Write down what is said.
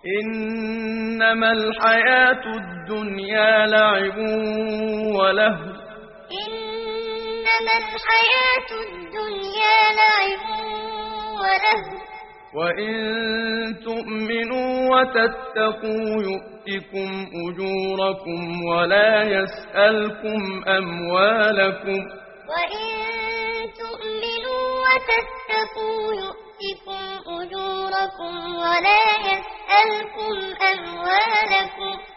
إنما الحياة الدنيا لعب ولهو إنما الحياة الدنيا لعب ولهو وإن تؤمنوا وتتقوا يؤتكم أجوركم ولا يسألكم أموالكم وإن تؤمنوا وتتقوا يؤتكم أجوركم ولا يسألكم أموالكم